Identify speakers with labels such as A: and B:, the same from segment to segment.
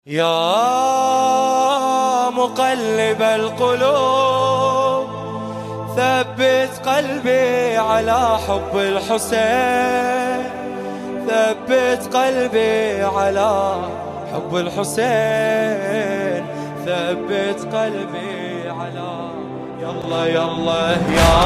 A: يا مقلب القلوب ثبت قلبي على حب الحسين، ثبت قلبي على حب الحسين، ثبت قلبي على يلا يلا يا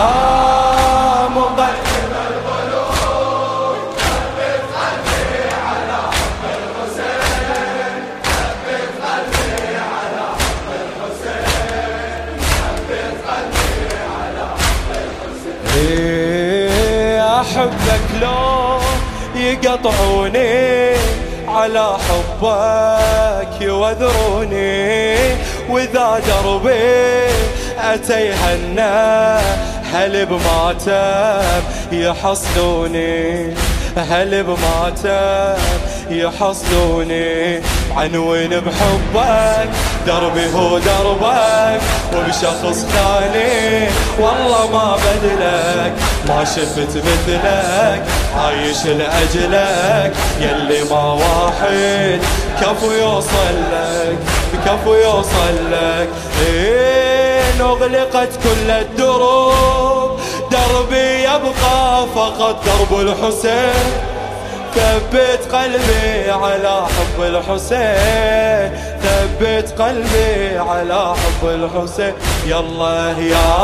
A: مقلب القلوب ثبت قلبي على حب الحسين، ثبت قلبي على حب الحسين، ثبت قلبي على حب الحسين. أحبك لو يقطعوني على حبك يوذروني، وإذا دربي أتى يهنى هل بماتم يحصلوني، هل بماتم يحصلوني. عنوين بحبك دربي هو دربك، وبشخص ثاني والله ما بدلك، ما شفت مثلك عايش لأجلك، يلي ما واحد كفو يوصل لك، كفو يوصل لك. أغلقت كل الدروب، دربي يبقى فقط درب الحسين، ثبت قلبي على حب الحسين، ثبت قلبي على حب الحسين. يلا يا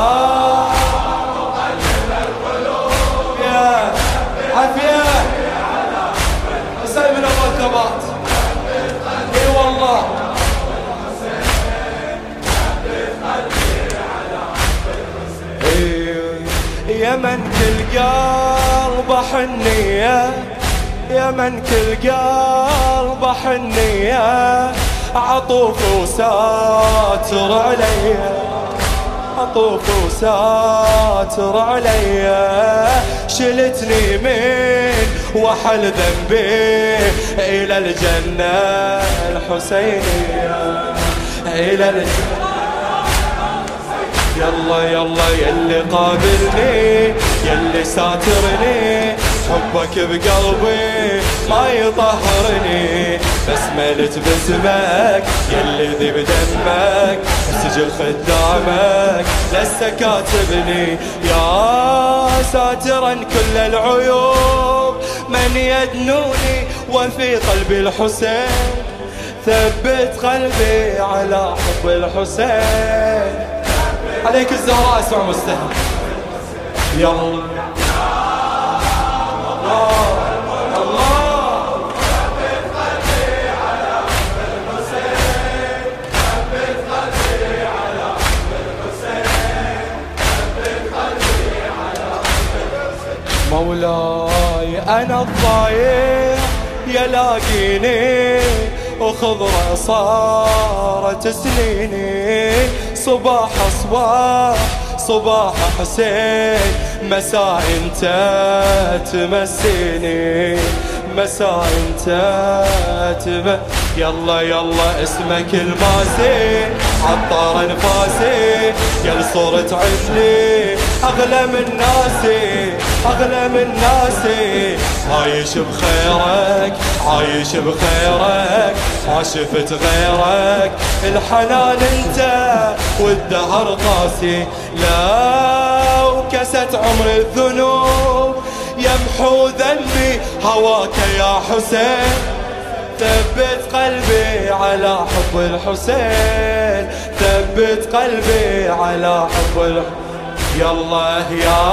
A: مقلب القلوب يا عافية حسين من المرتبات، اي والله يا من كل قلب حنية، يا من كل قلب حنية، عطوف وساتر عليا، عطوف وساتر عليا. شلتني من وحل ذنبي إلى الجنة الحسينية، إلى الجنة. يلا يلا يلي قابلني، يلي ساترني، حبك بقلبي ما يطهرني، بسملت باسمك يلي ذي بدمك، سجل خدامك لسه كاتبني. يا ساترا كل العيوب من يدنوني، وفي قلبي الحسين، ثبت قلبي على حب الحسين. عليك الزهراء اسمع مستهل. يلا الله الله ثبت قلبي على حب الحسين، ثبت قلبي على حب الحسين، ثبت قلبي على حب الحسين. مولاي انا الضايع يلاقيني، وخضرة صارت سنيني، صباح صباح صباح حسين، مساء انت تمسيني، مساء انت يلا يلا اسمك الماسي، عطار انفاسي، يا صورة عندي اغلى من ناسي، اغلى من ناسي. عايش بخيرك عايش بخيرك، ما شفت غيرك، الحنان انت والدهر قاسي. لو كست عمر الذنوب يمحو ذنبي هواك يا حسين، ثبت قلبي على حب الحسين، ثبت قلبي على حب الحسين. يلا يا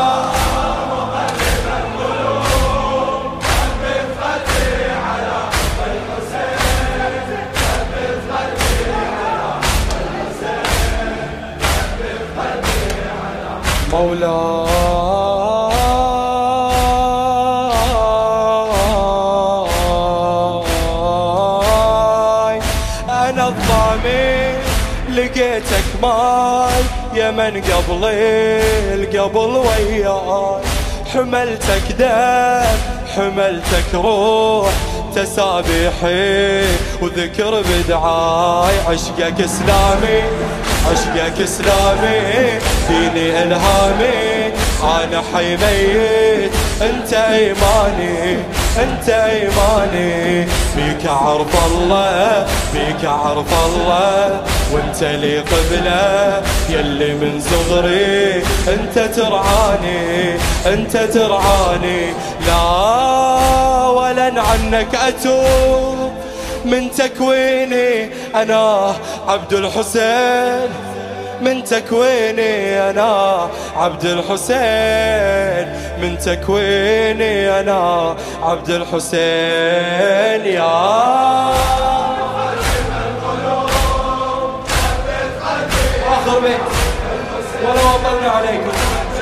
A: مقلب القلوب ثبت قلبي على حب الحسين، ثبت قلبي على حب الحسين، ثبت قلبي على مولاي أنا الضامن لقيتك ماي، يا من قبلي القبل وياي، حملتك دم حملتك روح، تسابيحي وذكر بدعاي، عشقك اسلامي عشقك اسلامي، فيني الهامي انا حي ميت انت ايماني. انت ايماني، بيك اعرف الله، بيك اعرف الله، وانت لي قبله يلي من صغري انت ترعاني، انت ترعاني. لا ولن عنك اتوب من تكويني، انا عبد الحسين، من تكويني انا عبد الحسين، من تكويني انا عبد الحسين. يا اخر بيت ولا وطلنا عليكم.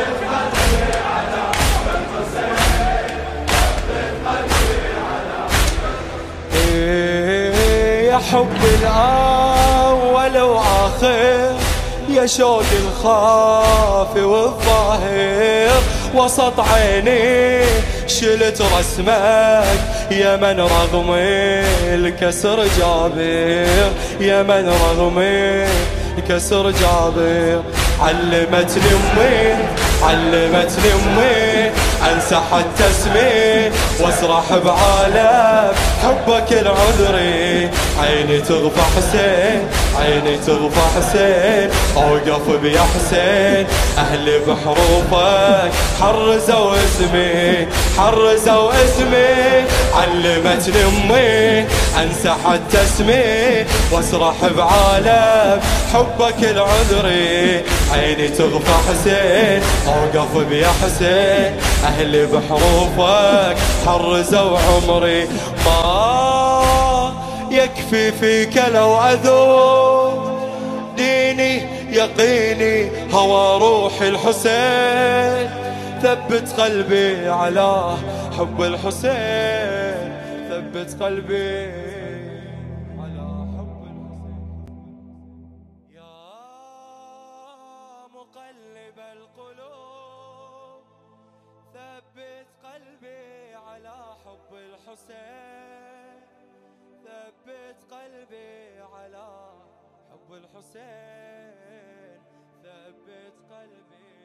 A: يا حب الاول واخر، يا شوق الخافي والظاهر، وسط عيني شلت رسمك، يا من رغم الكسر جابر، يا من رغم الكسر جابر. علمتني امي، علمتني امي انسى حتى اسمي واسرح بعالم حبك العذري. عيني تغفى حسين، عيني تغفى حسين، اوقف بيا حسين، اهلي بحروفك حرزوا اسمي، حرزوا اسمي. علمتني امي انسى حتى اسمي واسرح بعالم حبك العذري. عيني تغفى حسين، اوقف بيا حسين، اهلي بحروفك حرزوا عمري. ما يكفي فيك لو اذوب ديني يقيني هوى روحي الحسين، ثبت قلبي على حب الحسين، ثبت قلبي على حب الحسين. يا مقلب القلوب ثبت قلبي على حب الحسين، ثبت قلبي على حب الحسين، ثبت قلبي.